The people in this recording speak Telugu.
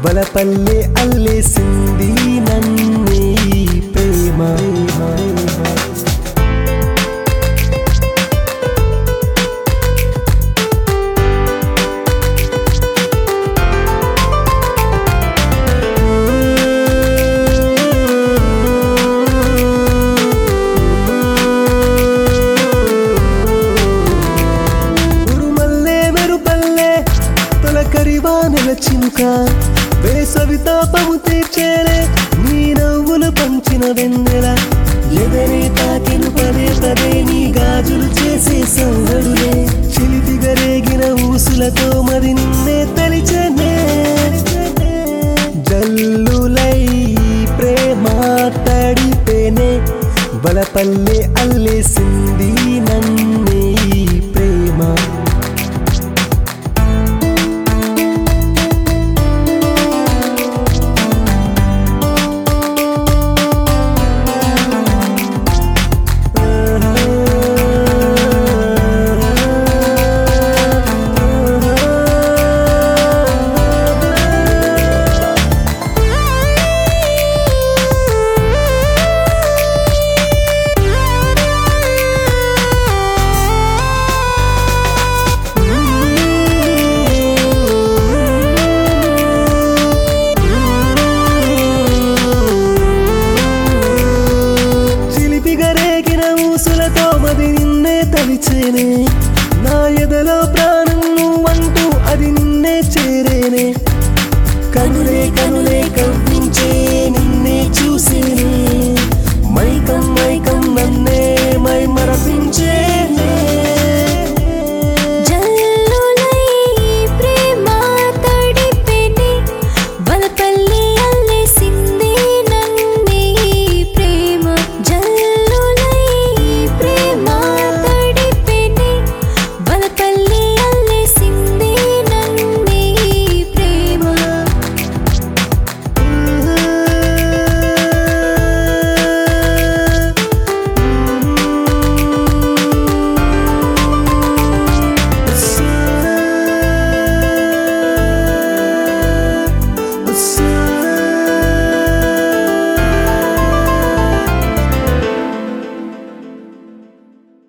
వలపల్లె అల్లేసింది నన్నే ఈ ప్రేమ కరివానల చినుక వేసవి తాపము తీర్చేలే నీ నవ్వులు పంచిన వెన్నెల ఎదరే తాకిను పదే పదే నీ గాజులు చేసే సంగడులే చిలిపిగా రేగిన ఊసులతో మరి నిన్నే తలిచనే జల్లులై ప్రేమ తడిపేనే వలపల్లె అల్లేసింది నన్నే ఈ ప్రేమ ఊసులతో మది నిన్నే తలిచేనే నా ఎదలో ప్రాణం నువ్వంటూ అది నిన్నే చేరేనే కనులే కనులే